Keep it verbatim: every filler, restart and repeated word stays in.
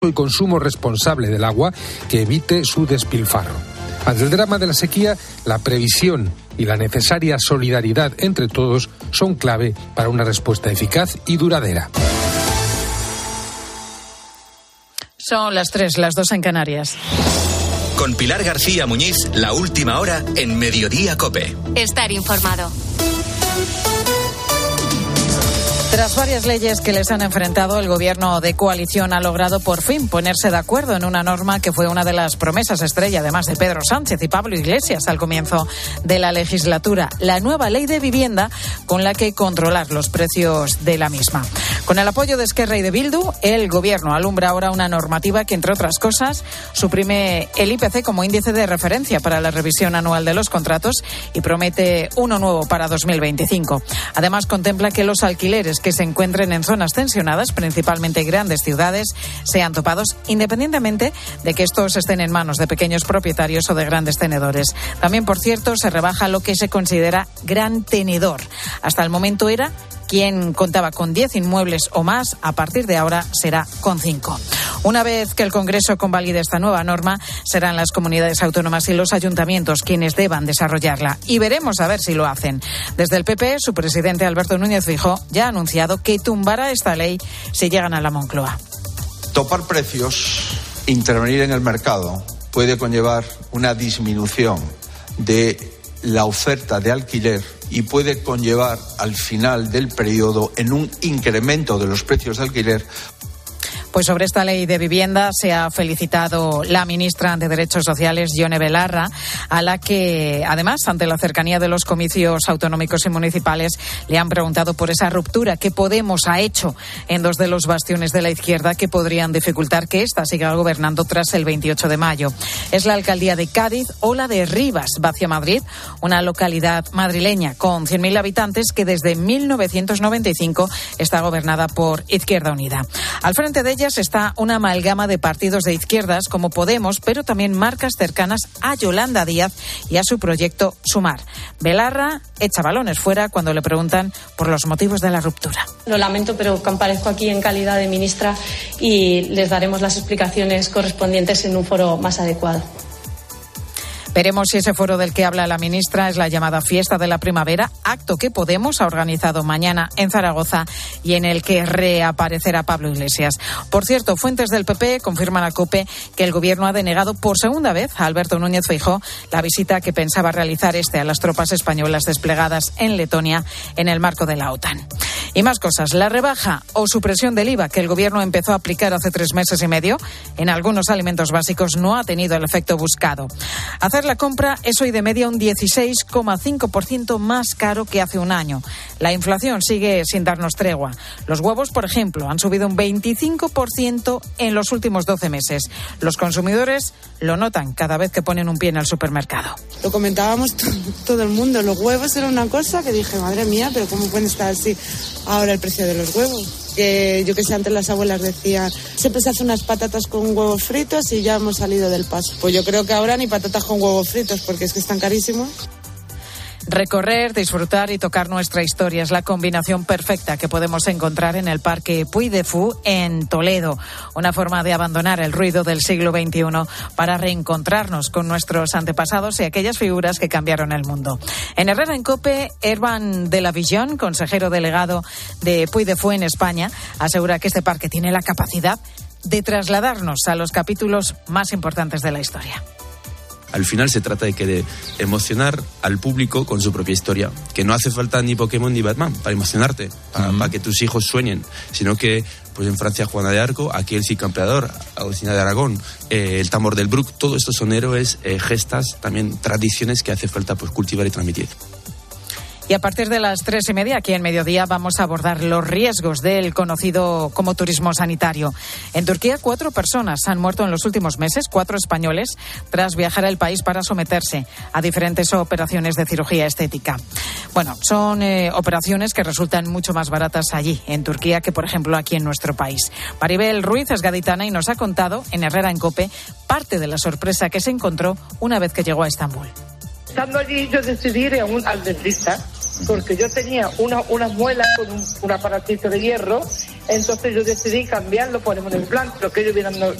y consumo responsable del agua que evite su despilfarro. Ante el drama de la sequía, la previsión y la necesaria solidaridad entre todos son clave para una respuesta eficaz y duradera. Son las tres, las dos en Canarias. Con Pilar García Muñiz, la última hora en Mediodía COPE. Estar informado. Tras varias leyes que les han enfrentado, el gobierno de coalición ha logrado por fin ponerse de acuerdo en una norma que fue una de las promesas estrella, además de Pedro Sánchez y Pablo Iglesias al comienzo de la legislatura, la nueva ley de vivienda con la que controlar los precios de la misma. Con el apoyo de Esquerra y de Bildu, el gobierno alumbra ahora una normativa que, entre otras cosas, suprime el I P C como índice de referencia para la revisión anual de los contratos y promete uno nuevo para dos mil veinticinco. Además, contempla que los alquileres que se encuentren en zonas tensionadas, principalmente grandes ciudades, sean topados independientemente de que estos estén en manos de pequeños propietarios o de grandes tenedores. También, por cierto, se rebaja lo que se considera gran tenedor. Hasta el momento era quien contaba con diez inmuebles o más, a partir de ahora será con cinco. Una vez que el Congreso convalide esta nueva norma, serán las comunidades autónomas y los ayuntamientos quienes deban desarrollarla. Y veremos a ver si lo hacen. Desde el P P, su presidente Alberto Núñez Feijóo ya ha anunciado que tumbará esta ley si llegan a la Moncloa. Topar precios, intervenir en el mercado, puede conllevar una disminución de la oferta de alquiler y puede conllevar al final del periodo en un incremento de los precios de alquiler. Pues sobre esta ley de vivienda se ha felicitado la ministra de Derechos Sociales, Ione Belarra, a la que, además, ante la cercanía de los comicios autonómicos y municipales, le han preguntado por esa ruptura que Podemos ha hecho en dos de los bastiones de la izquierda que podrían dificultar que ésta siga gobernando tras el veintiocho de mayo. Es la alcaldía de Cádiz o la de Rivas, Vacia Madrid, una localidad madrileña con cien mil habitantes que desde mil novecientos noventa y cinco está gobernada por Izquierda Unida. Al frente de ella está una amalgama de partidos de izquierdas como Podemos, pero también marcas cercanas a Yolanda Díaz y a su proyecto Sumar. Belarra echa balones fuera cuando le preguntan por los motivos de la ruptura. Lo lamento, pero comparezco aquí en calidad de ministra y les daremos las explicaciones correspondientes en un foro más adecuado. Veremos si ese foro del que habla la ministra es la llamada Fiesta de la Primavera, acto que Podemos ha organizado mañana en Zaragoza y en el que reaparecerá Pablo Iglesias. Por cierto, fuentes del P P confirman a COPE que el gobierno ha denegado por segunda vez a Alberto Núñez Feijóo la visita que pensaba realizar este a las tropas españolas desplegadas en Letonia en el marco de la OTAN. Y más cosas. La rebaja o supresión del I V A que el gobierno empezó a aplicar hace tres meses y medio en algunos alimentos básicos no ha tenido el efecto buscado. Hacer la compra es hoy de media un dieciséis coma cinco por ciento más caro que hace un año. La inflación sigue sin darnos tregua. Los huevos, por ejemplo, han subido un veinticinco por ciento en los últimos doce meses. Los consumidores lo notan cada vez que ponen un pie en el supermercado. Lo comentábamos t- todo el mundo. Los huevos era una cosa que dije, madre mía, pero ¿cómo pueden estar así ahora el precio de los huevos? Que yo que sé, antes las abuelas decían, siempre se hacen unas patatas con huevos fritos y ya hemos salido del paso. Pues yo creo que ahora ni patatas con huevos fritos, porque es que están carísimos. Recorrer, disfrutar y tocar nuestra historia es la combinación perfecta que podemos encontrar en el Parque Puy de Fou en Toledo. Una forma de abandonar el ruido del siglo veintiuno para reencontrarnos con nuestros antepasados y aquellas figuras que cambiaron el mundo. En Herrera en COPE, Ervan de la Villón, consejero delegado de Puy de Fou en España, asegura que este parque tiene la capacidad de trasladarnos a los capítulos más importantes de la historia. Al final se trata de que de emocionar al público con su propia historia. Que no hace falta ni Pokémon ni Batman para emocionarte, para, uh-huh. para que tus hijos sueñen, sino que pues en Francia Juana de Arco, aquí el Cid Campeador, Agustina de Aragón, eh, el tambor del Bruc, todo esto son héroes, eh, gestas, también tradiciones que hace falta pues cultivar y transmitir. Y a partir de las tres y media, aquí en Mediodía, vamos a abordar los riesgos del conocido como turismo sanitario. En Turquía, cuatro personas han muerto en los últimos meses, cuatro españoles, tras viajar al país para someterse a diferentes operaciones de cirugía estética. Bueno, son eh, operaciones que resultan mucho más baratas allí, en Turquía, que por ejemplo aquí en nuestro país. Maribel Ruiz es gaditana y nos ha contado, en Herrera en COPE, parte de la sorpresa que se encontró una vez que llegó a Estambul. Estando allí, yo decidí ir a un, al dentista, porque yo tenía una, unas muelas con un, un aparatito de hierro, entonces yo decidí cambiarlo por un implante, lo que ellos hubieran